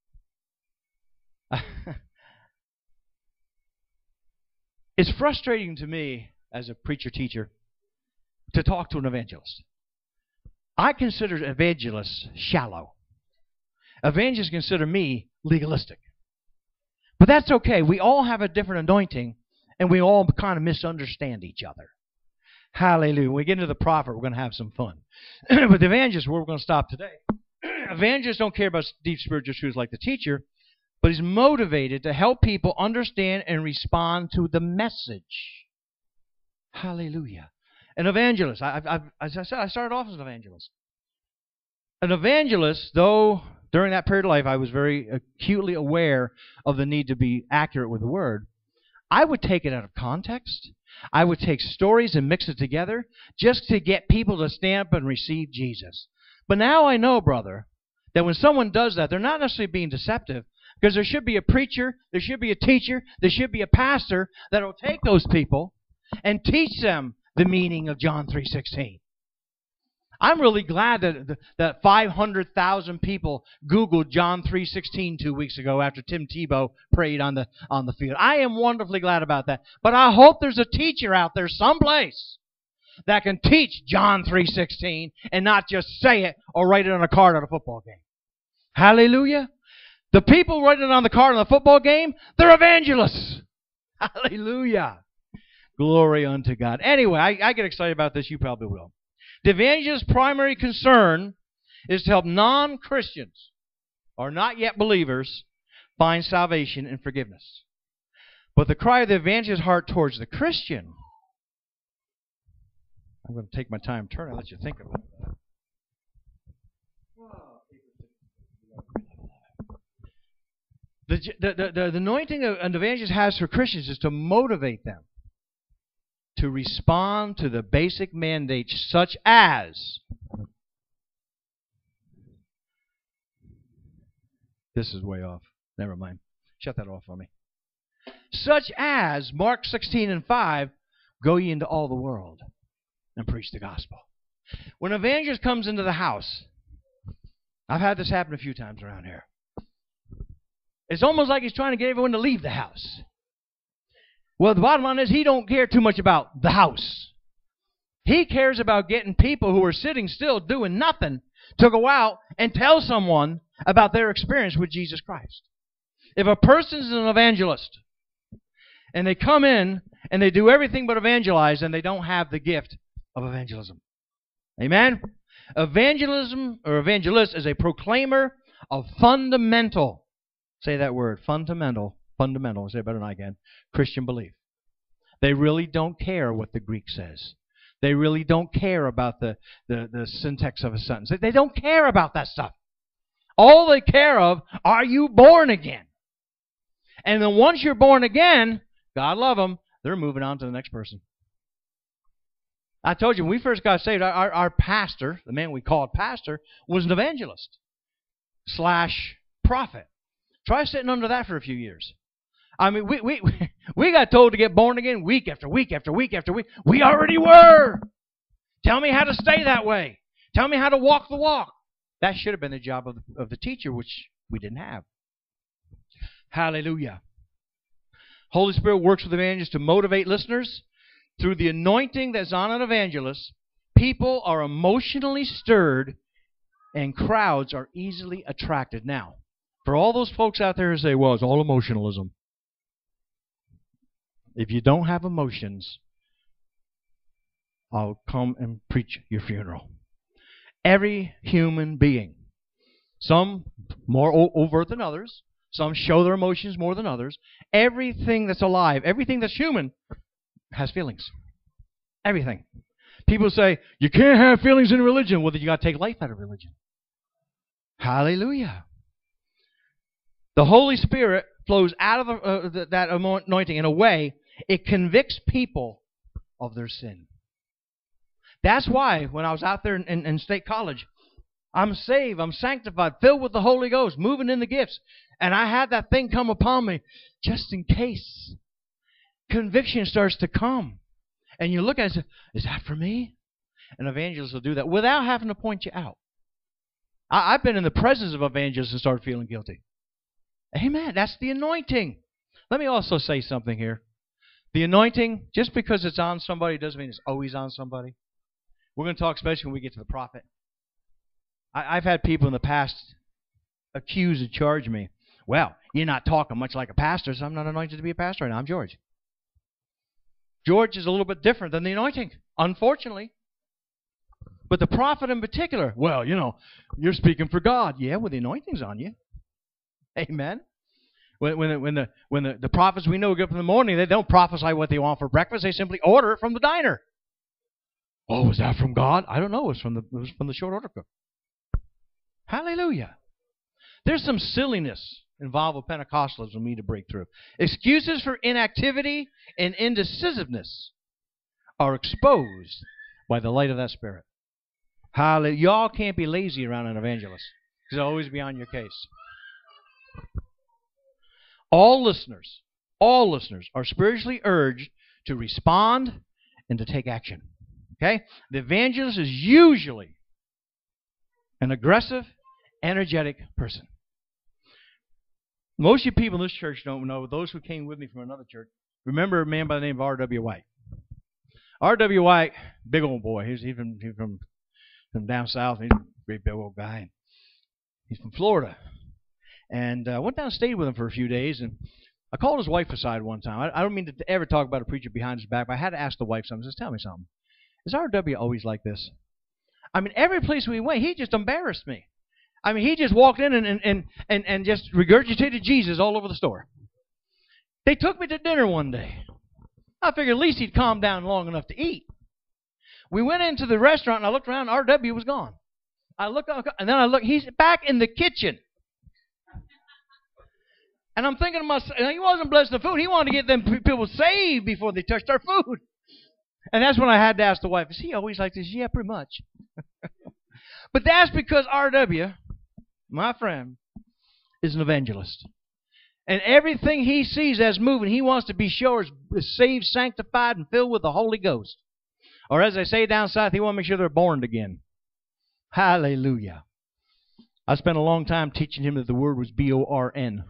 It's frustrating to me as a preacher-teacher to talk to an evangelist. I consider evangelists shallow. Evangelists consider me legalistic. But that's okay. We all have a different anointing, and we all kind of misunderstand each other. Hallelujah. When we get into the prophet, we're going to have some fun. But the evangelist, where we're going to stop today. Evangelists don't care about deep spiritual truths like the teacher, but he's motivated to help people understand and respond to the message. Hallelujah. An evangelist. As I said, I started off as an evangelist. An evangelist, though during that period of life I was very acutely aware of the need to be accurate with the word, I would take it out of context. I would take stories and mix it together just to get people to stand up and receive Jesus. But now I know, brother, that when someone does that, they're not necessarily being deceptive, because there should be a preacher, there should be a teacher, there should be a pastor that will take those people and teach them the meaning of John 3:16. I'm really glad that 500,000 people Googled John 3:16 2 weeks ago after Tim Tebow prayed on the field. I am wonderfully glad about that. But I hope there's a teacher out there someplace that can teach John 3:16 and not just say it or write it on a card at a football game. Hallelujah. The people writing it on the card on the football game, they're evangelists. Hallelujah. Glory unto God. Anyway, I get excited about this. You probably will. The evangelist's primary concern is to help non-Christians or not yet believers find salvation and forgiveness. But the cry of the evangelist's heart towards the Christian, I'm going to take my time turning and let you think about that. The anointing an evangelist has for Christians is to motivate them to respond to the basic mandates such as, this is way off, never mind, shut that off for me, such as Mark 16:5, go ye into all the world and preach the gospel. When an evangelist comes into the house, I've had this happen a few times around here, it's almost like he's trying to get everyone to leave the house. Well, the bottom line is he don't care too much about the house. He cares about getting people who are sitting still doing nothing to go out and tell someone about their experience with Jesus Christ. If a person is an evangelist and they come in and they do everything but evangelize, then they don't have the gift of evangelism. Amen? Evangelism or evangelist is a proclaimer of fundamental, say that word, fundamental, say it better than I can, Christian belief. They really don't care what the Greek says. They really don't care about the syntax of a sentence. They don't care about that stuff. All they care of, are you born again? And then once you're born again, God love them, they're moving on to the next person. I told you, when we first got saved, our pastor, the man we called pastor, was an evangelist / prophet. Try sitting under that for a few years. I mean, we got told to get born again week after week after week after week. We already were. Tell me how to stay that way. Tell me how to walk the walk. That should have been the job of the teacher, which we didn't have. Hallelujah. Holy Spirit works with evangelists to motivate listeners. Through the anointing that's on an evangelist, people are emotionally stirred and crowds are easily attracted. Now, for all those folks out there who say, well, it's all emotionalism. If you don't have emotions, I'll come and preach your funeral. Every human being. Some more overt than others. Some show their emotions more than others. Everything that's alive, everything that's human, has feelings. Everything. People say, you can't have feelings in religion. Well, then you got to take life out of religion. Hallelujah. The Holy Spirit flows out of that anointing in a way it convicts people of their sin. That's why when I was out there in State College, I'm saved, I'm sanctified, filled with the Holy Ghost, moving in the gifts. And I had that thing come upon me just in case. Conviction starts to come. And you look at it and say, is that for me? An evangelist will do that without having to point you out. I've been in the presence of evangelists and started feeling guilty. Amen. That's the anointing. Let me also say something here. The anointing, just because it's on somebody doesn't mean it's always on somebody. We're going to talk especially when we get to the prophet. I've had people in the past accuse and charge me. Well, you're not talking much like a pastor, so I'm not anointed to be a pastor right now. I'm George. George is a little bit different than the anointing, unfortunately. But the prophet in particular, well, you're speaking for God. Yeah, well, the anointing's on you. Amen. When the prophets we know get up in the morning, they don't prophesy what they want for breakfast. They simply order it from the diner. Oh, was that from God? I don't know. It was from the short order cook. Hallelujah. There's some silliness involved with Pentecostalism we need to break through. Excuses for inactivity and indecisiveness are exposed by the light of that Spirit. Hallelujah. Y'all can't be lazy around an evangelist because they'll always be on your case. All listeners are spiritually urged to respond and to take action. Okay? The evangelist is usually an aggressive, energetic person. Most of you people in this church don't know. Those who came with me from another church remember a man by the name of R.W. White. R.W. White, big old boy. He's from down south. He's a great big old guy. He's from Florida. And I went down and stayed with him for a few days. And I called his wife aside one time. I don't mean to ever talk about a preacher behind his back, but I had to ask the wife something. He says, tell me something. Is R.W. always like this? I mean, every place we went, he just embarrassed me. I mean, he just walked in and just regurgitated Jesus all over the store. They took me to dinner one day. I figured at least he'd calm down long enough to eat. We went into the restaurant, and I looked around, and R.W. was gone. I looked, and then I looked, he's back in the kitchen. And I'm thinking to myself, he wasn't blessing the food. He wanted to get them people saved before they touched our food. And that's when I had to ask the wife, is he always like this? Yeah, pretty much. But that's because R.W., my friend, is an evangelist. And everything he sees as moving, he wants to be sure is saved, sanctified, and filled with the Holy Ghost. Or as they say down south, he wants to make sure they're born again. Hallelujah. I spent a long time teaching him that the word was B-O-R-N.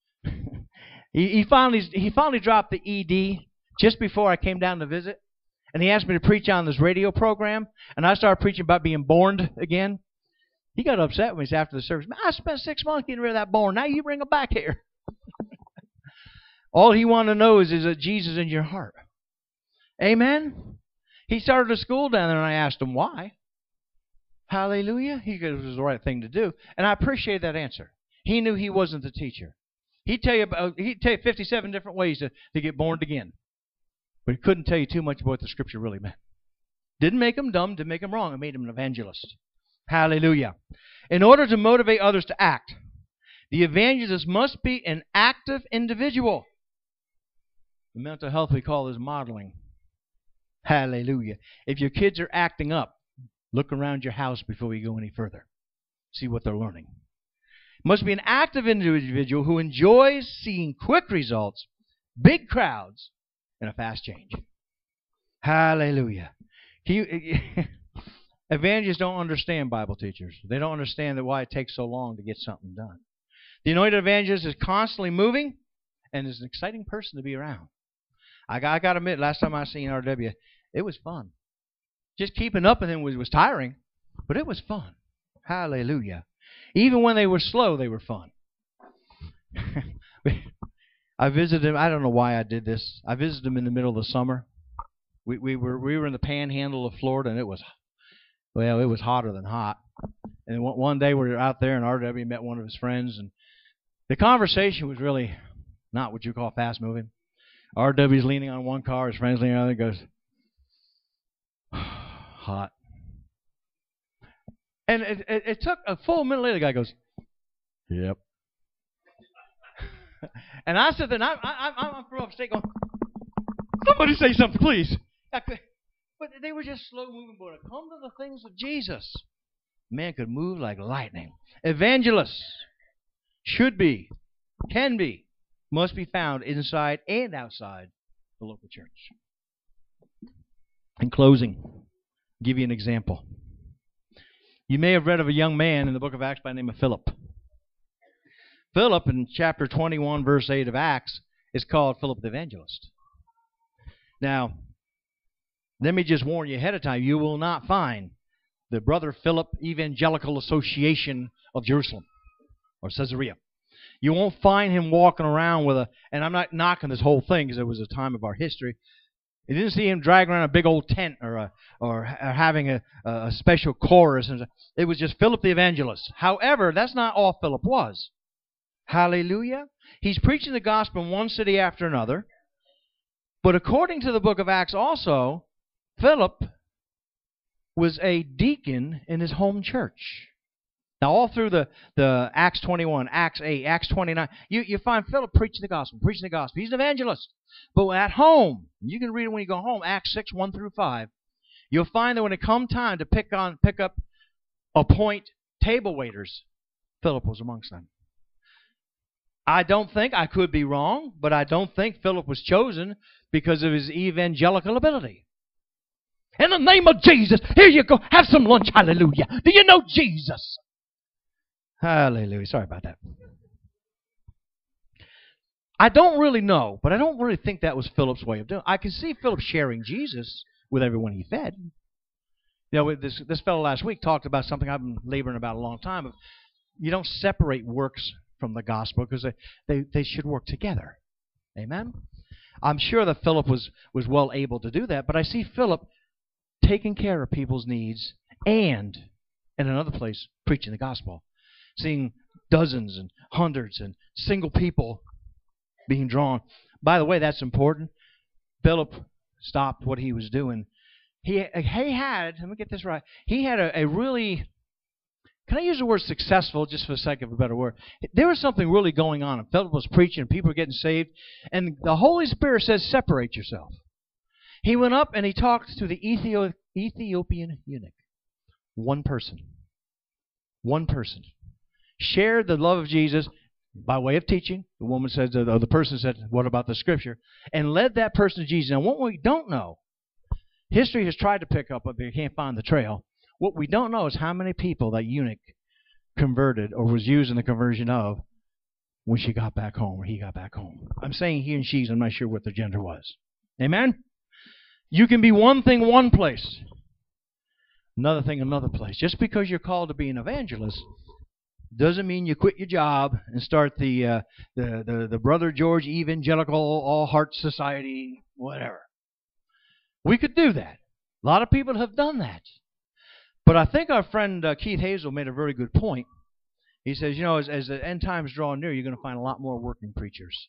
He finally dropped the ED just before I came down to visit. And he asked me to preach on this radio program. And I started preaching about being born again. He got upset with me after the service. Man, I spent 6 months getting rid of that born. Now you bring him back here. All he wanted to know is that Jesus in your heart. Amen? He started a school down there, and I asked him why. Hallelujah. He goes, it was the right thing to do. And I appreciate that answer. He knew he wasn't the teacher. He'd tell you 57 different ways to get born again. But he couldn't tell you too much about what the Scripture really meant. Didn't make him dumb, didn't make him wrong. It made him an evangelist. Hallelujah. In order to motivate others to act, the evangelist must be an active individual. The mental health we call is modeling. Hallelujah. If your kids are acting up, look around your house before you go any further. See what they're learning. Must be an active individual who enjoys seeing quick results, big crowds, and a fast change. Hallelujah. Evangelists don't understand Bible teachers. They don't understand why it takes so long to get something done. The anointed evangelist is constantly moving and is an exciting person to be around. I got to admit, last time I seen R.W., it was fun. Just keeping up with him was tiring, but it was fun. Hallelujah. Even when they were slow, they were fun. I visited him. I don't know why I did this. I visited him in the middle of the summer. We were in the panhandle of Florida, and Well, it was hotter than hot. And one day we were out there, and R.W. met one of his friends, and the conversation was really not what you call fast moving. R.W.'s leaning on one car, his friend's leaning on the other, goes, hot. And it took a full minute later, the guy goes, yep. And I said, then I'm from upstate going, somebody say something, please. But they were just slow moving. But to come to the things of Jesus, man could move like lightning. Evangelists should be, can be, must be found inside and outside the local church. In closing, I'll give you an example. You may have read of a young man in the book of Acts by the name of Philip. Philip, in chapter 21, verse 8 of Acts, is called Philip the Evangelist. Now, let me just warn you ahead of time, you will not find the Brother Philip Evangelical Association of Jerusalem or Caesarea. You won't find him walking around with and I'm not knocking this whole thing because it was a time of our history. You didn't see him dragging around a big old tent or having a special chorus. It was just Philip the Evangelist. However, that's not all Philip was. Hallelujah. He's preaching the gospel in one city after another. But according to the book of Acts also, Philip was a deacon in his home church. Now, all through the Acts 21, Acts 8, Acts 29, you find Philip preaching the gospel. He's an evangelist. But at home, you can read it when you go home, Acts 6, 1 through 5, you'll find that when it come time to appoint table waiters, Philip was amongst them. I don't think, I could be wrong, but I don't think Philip was chosen because of his evangelical ability. In the name of Jesus, here you go, have some lunch, hallelujah. Do you know Jesus? Hallelujah. Sorry about that. I don't really know, but I don't really think that was Philip's way of doing it. I can see Philip sharing Jesus with everyone he fed. You know, this fellow last week talked about something I've been laboring about a long time. You don't separate works from the gospel because they should work together. Amen? I'm sure that Philip was well able to do that, but I see Philip taking care of people's needs and, in another place, preaching the gospel. Seeing dozens and hundreds and single people being drawn. By the way, that's important. Philip stopped what he was doing. He had, let me get this right, he had a really, can I use the word successful just for the sake of a better word? There was something really going on. And Philip was preaching, people were getting saved, and the Holy Spirit says, separate yourself. He went up and he talked to the Ethiopian eunuch. One person. One person. Shared the love of Jesus by way of teaching. The woman said, the person said, what about the scripture? And led that person to Jesus. Now, what we don't know, history has tried to pick up, but they can't find the trail. What we don't know is how many people that eunuch converted or was used in the conversion of when she got back home or he got back home. I'm saying he and she's, I'm not sure what their gender was. Amen? You can be one thing one place, another thing another place. Just because you're called to be an evangelist doesn't mean you quit your job and start the Brother George Evangelical All Heart Society, whatever. We could do that. A lot of people have done that. But I think our friend Keith Hazel made a very good point. He says, you know, as the end times draw near, you're going to find a lot more working preachers.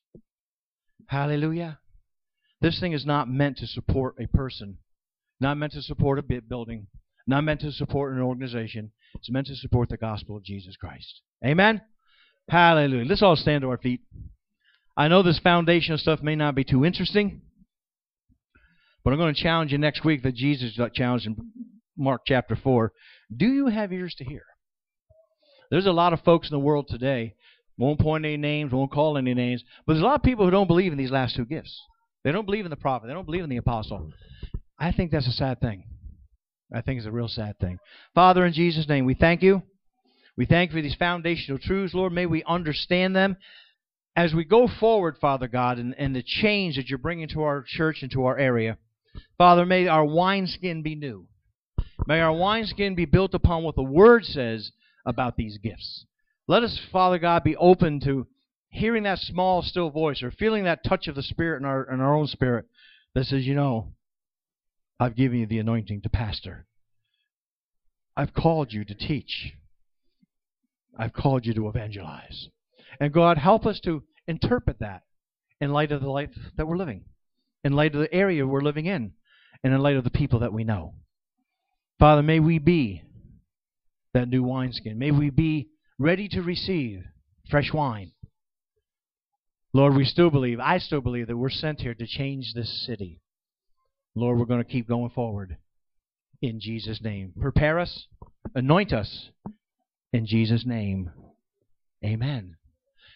Hallelujah. This thing is not meant to support a person, not meant to support a building, not meant to support an organization. It's meant to support the gospel of Jesus Christ. Amen? Hallelujah. Let's all stand to our feet. I know this foundational stuff may not be too interesting, but I'm going to challenge you next week that Jesus challenged in Mark chapter 4. Do you have ears to hear? There's a lot of folks in the world today, won't point any names, won't call any names, but there's a lot of people who don't believe in these last two gifts. They don't believe in the prophet. They don't believe in the apostle. I think that's a sad thing. I think it's a real sad thing. Father, in Jesus' name, we thank you. We thank you for these foundational truths, Lord. May we understand them as we go forward, Father God, and the change that you're bringing to our church and to our area. Father, may our wineskin be new. May our wineskin be built upon what the Word says about these gifts. Let us, Father God, be open to hearing that small, still voice or feeling that touch of the Spirit in our own spirit that says, you know, I've given you the anointing to pastor. I've called you to teach. I've called you to evangelize. And God, help us to interpret that in light of the life that we're living, in light of the area we're living in, and in light of the people that we know. Father, may we be that new wineskin. May we be ready to receive fresh wine. Lord, I still believe that we're sent here to change this city. Lord, we're going to keep going forward in Jesus' name. Prepare us, anoint us in Jesus' name. Amen.